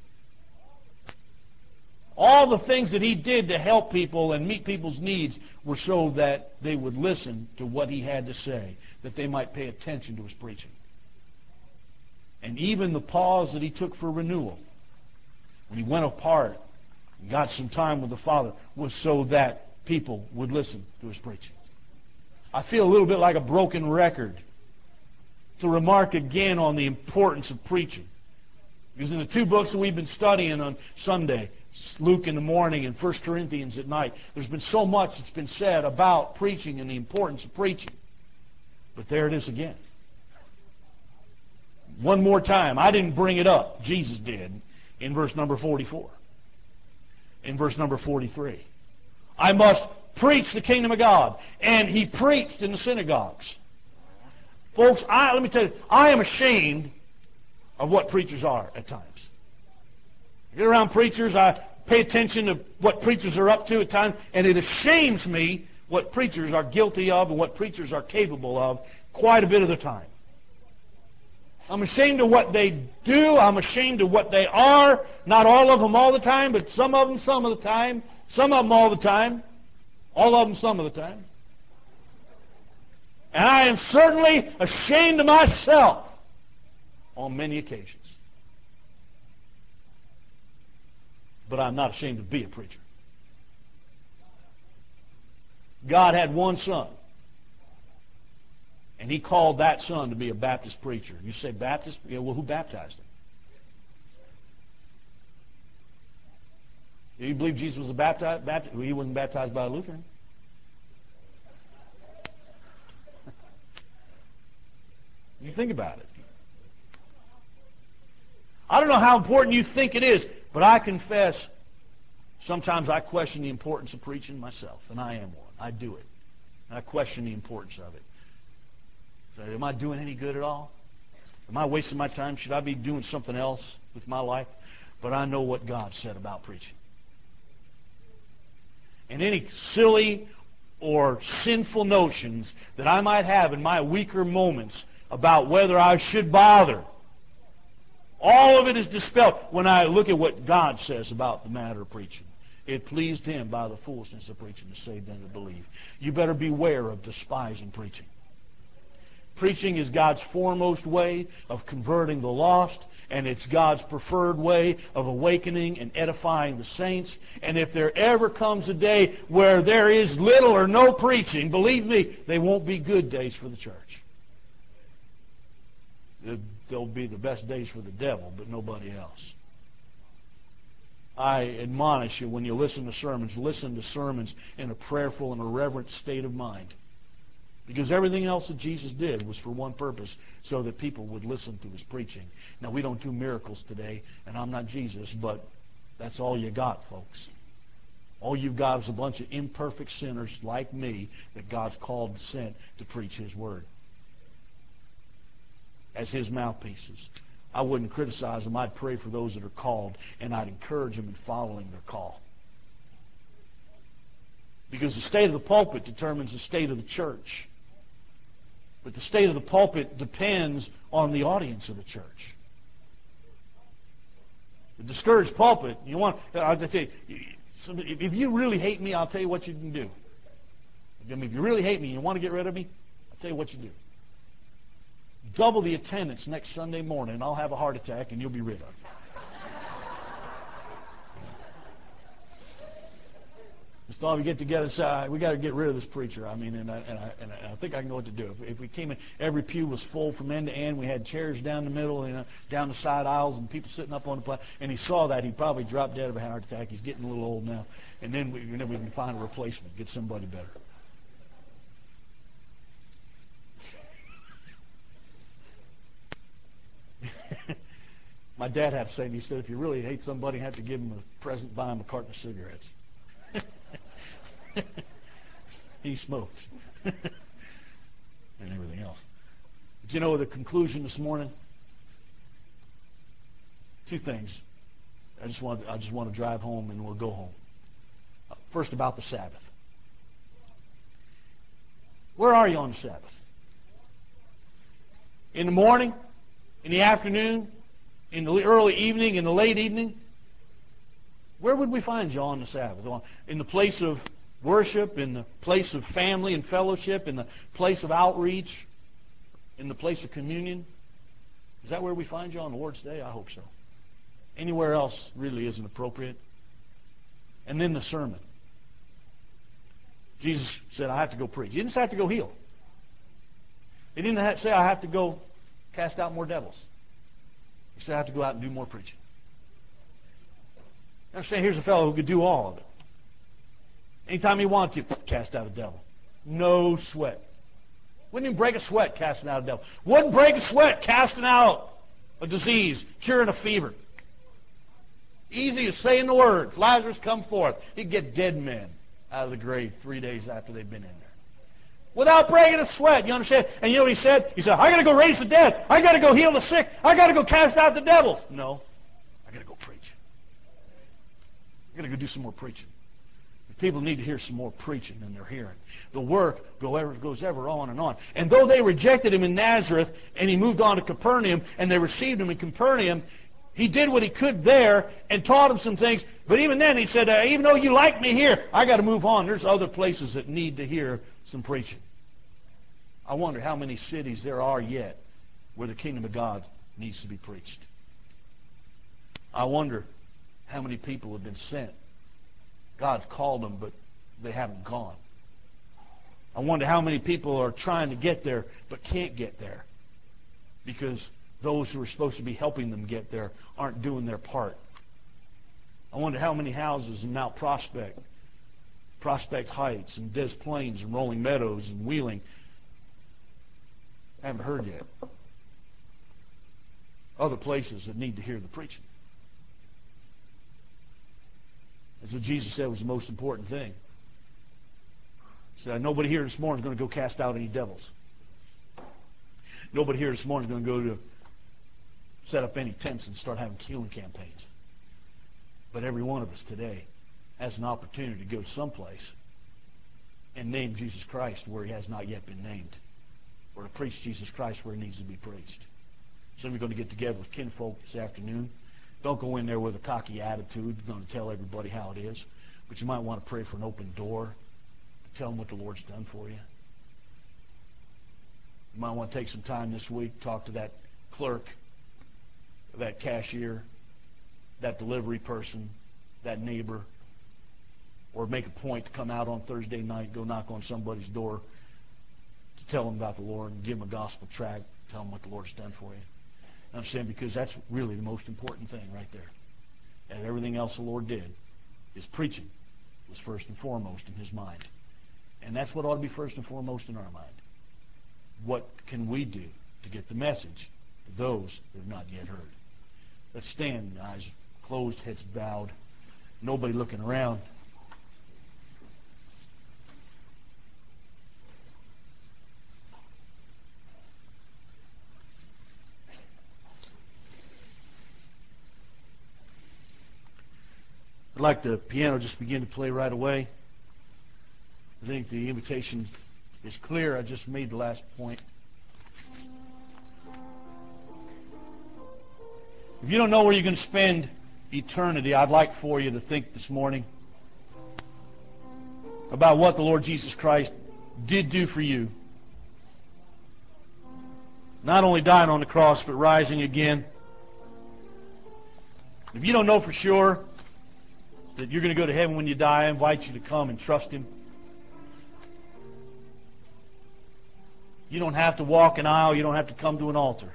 Speaker 1: All the things that he did to help people and meet people's needs were so that they would listen to what he had to say, that they might pay attention to his preaching. And even the pause that he took for renewal, when he went apart and got some time with the Father, was so that people would listen to his preaching. I feel a little bit like a broken record to remark again on the importance of preaching. Because in the 2 books that we've been studying on Sunday, Luke in the morning and 1 Corinthians at night, there's been so much that's been said about preaching and the importance of preaching. But there it is again. One more time. I didn't bring it up. Jesus did in verse number 44. In verse number 43. I must preach the kingdom of God. And he preached in the synagogues. Folks, let me tell you, I am ashamed of what preachers are at times. I get around preachers, I pay attention to what preachers are up to at times, and it ashames me what preachers are guilty of and what preachers are capable of quite a bit of the time. I'm ashamed of what they do. I'm ashamed of what they are. Not all of them all the time, but some of them some of the time. Some of them all the time. All of them some of the time. And I am certainly ashamed of myself on many occasions. But I'm not ashamed to be a preacher. God had one son. And he called that son to be a Baptist preacher. You say Baptist? Yeah, well, who baptized him? Do you believe Jesus was a Baptist? Well, he wasn't baptized by a Lutheran. You think about it. I don't know how important you think it is, but I confess sometimes I question the importance of preaching myself, and I am one. I do it. And I question the importance of it. So, am I doing any good at all? Am I wasting my time? Should I be doing something else with my life? But I know what God said about preaching. and any silly or sinful notions that I might have in my weaker moments about whether I should bother. All of it is dispelled when I look at what God says about the matter of preaching. It pleased Him by the foolishness of preaching to save them that believe. You better beware of despising preaching. Preaching is God's foremost way of converting the lost, and it's God's preferred way of awakening and edifying the saints. And if there ever comes a day where there is little or no preaching, believe me, they won't be good days for the church. They'll be the best days for the devil, but nobody else. I admonish you, when you listen to sermons in a prayerful and a reverent state of mind. Because everything else that Jesus did was for one purpose, so that people would listen to His preaching. Now, we don't do miracles today, and I'm not Jesus, but that's all you got, folks. All you've got is a bunch of imperfect sinners like me that God's called and sent to preach His Word as His mouthpieces. I wouldn't criticize them. I'd pray for those that are called, and I'd encourage them in following their call. Because the state of the pulpit determines the state of the church. But the state of the pulpit depends on the audience of the church. The discouraged pulpit, I'll tell you, if you really hate me, I'll tell you what you can do. If you really hate me and you want to get rid of me, I'll tell you what you do. Double the attendance next Sunday morning, and I'll have a heart attack, and you'll be rid of me. Just all we get together and say, we got to get rid of this preacher. I mean, and I think I know what to do. If we came in, every pew was full from end to end. We had chairs down the middle, down the side aisles, and people sitting up on the platform. And he saw that, he'd probably drop dead of a heart attack. He's getting a little old now. And then we can find a replacement, get somebody better. My dad had to say, and he said, if you really hate somebody, you have to give them a present, buy them a carton of cigarettes. He smokes. And everything else. But you know the conclusion this morning? Two things. I just want to drive home and we'll go home. First, about the Sabbath. Where are you on the Sabbath? In the morning? In the afternoon? In the early evening? In the late evening? Where would we find you on the Sabbath? In the place of worship, in the place of family and fellowship, in the place of outreach, in the place of communion? Is that where we find you on the Lord's Day? I hope so. Anywhere else really isn't appropriate. And then the sermon. Jesus said, I have to go preach. He didn't say I have to go heal. He didn't say I have to go cast out more devils. He said I have to go out and do more preaching. I'm saying here's a fellow who could do all of it. Anytime he wanted to, cast out a devil. No sweat. Wouldn't even break a sweat casting out a devil. Wouldn't break a sweat casting out a disease, curing a fever. Easy as saying the words, Lazarus, come forth. He'd get dead men out of the grave 3 days after they'd been in there. Without breaking a sweat, you understand? And you know what he said? He said, I got to go raise the dead. I got to go heal the sick. I got to go cast out the devils. No, I got to go preach. I got to go do some more preaching. People need to hear some more preaching than they're hearing. The work goes ever on and on. And though they rejected him in Nazareth, and he moved on to Capernaum, and they received him in Capernaum, he did what he could there and taught them some things. But even then, he said, even though you like me here, I got to move on. There's other places that need to hear some preaching. I wonder how many cities there are yet where the kingdom of God needs to be preached. I wonder how many people have been sent. God's called them, but they haven't gone. I wonder how many people are trying to get there, but can't get there because those who are supposed to be helping them get there aren't doing their part. I wonder how many houses in Mount Prospect, Prospect Heights, and Des Plaines, and Rolling Meadows, and Wheeling, I haven't heard yet. Other places that need to hear the preaching. That's what Jesus said was the most important thing. He said, nobody here this morning is going to go cast out any devils. Nobody here this morning is going to go to set up any tents and start having healing campaigns. But every one of us today has an opportunity to go someplace and name Jesus Christ where he has not yet been named, or to preach Jesus Christ where he needs to be preached. Some of you are going to get together with kinfolk this afternoon. Don't go in there with a cocky attitude. You're going to tell everybody how it is. But you might want to pray for an open door. Tell them what the Lord's done for you. You might want to take some time this week, talk to that clerk, that cashier, that delivery person, that neighbor, or make a point to come out on Thursday night, go knock on somebody's door to tell them about the Lord and give them a gospel tract, tell them what the Lord's done for you. And I'm saying because that's really the most important thing right there. And everything else the Lord did is preaching was first and foremost in his mind. And that's what ought to be first and foremost in our mind. What can we do to get the message to those who have not yet heard? Let's stand, eyes closed, heads bowed, nobody looking around. I'd like the piano just begin to play right away. I think the invitation is clear. I just made the last point. If you don't know where you're going to spend eternity, I'd like for you to think this morning about what the Lord Jesus Christ did do for you. Not only dying on the cross, but rising again. If you don't know for sure that you're going to go to heaven when you die, I invite you to come and trust him. You don't have to walk an aisle. You don't have to come to an altar.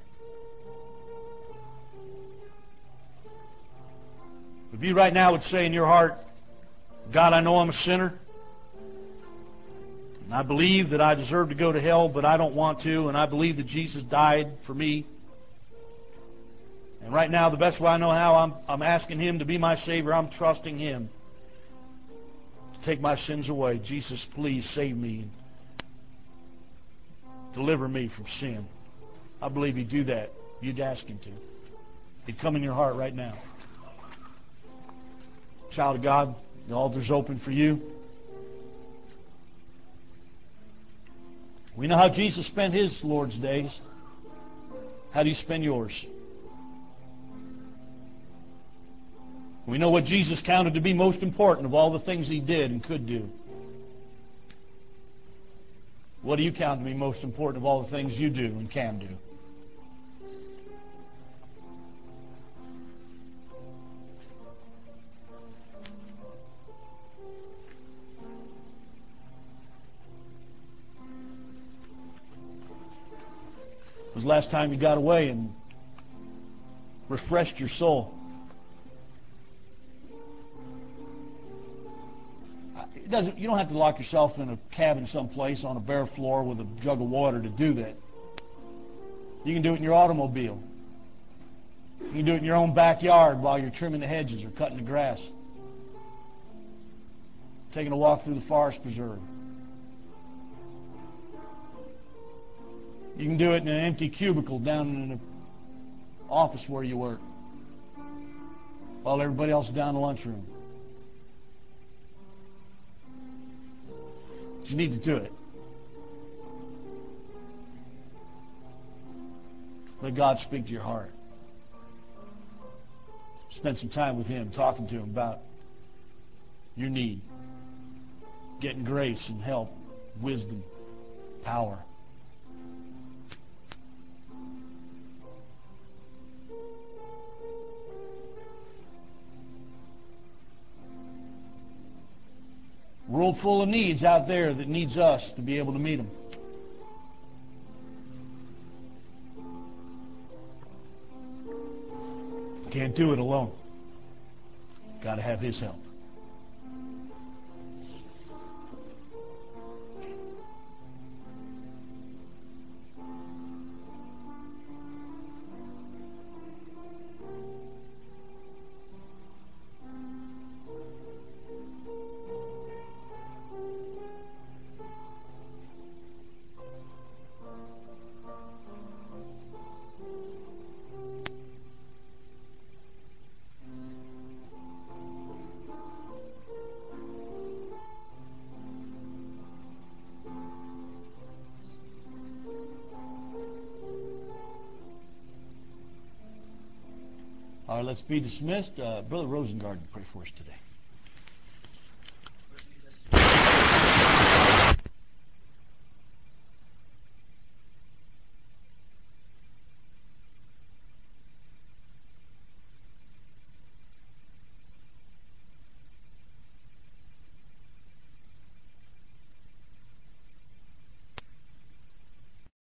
Speaker 1: If you right now would say in your heart, God, I know I'm a sinner. And I believe that I deserve to go to hell, but I don't want to. And I believe that Jesus died for me. And right now, the best way I know how, I'm asking him to be my Savior. I'm trusting him to take my sins away. Jesus, please save me. Deliver me from sin. I believe he'd do that. You'd ask him to. He'd come in your heart right now. Child of God, the altar's open for you. We know how Jesus spent his Lord's days. How do you spend yours? We know what Jesus counted to be most important of all the things he did and could do. What do you count to be most important of all the things you do and can do? When was the last time you got away and refreshed your soul? You don't have to lock yourself in a cabin someplace on a bare floor with a jug of water to do that. You can do it in your automobile. You can do it in your own backyard while you're trimming the hedges or cutting the grass. Taking a walk through the forest preserve. You can do it in an empty cubicle down in an office where you work while everybody else is down in the lunchroom. You need to do it. Let God speak to your heart. Spend some time with him, talking to him about your need. Getting grace and help, wisdom, power. World full of needs out there that needs us to be able to meet them. Can't do it alone. Got to have his help. All right, let's be dismissed. Brother Rosengard, pray for us today.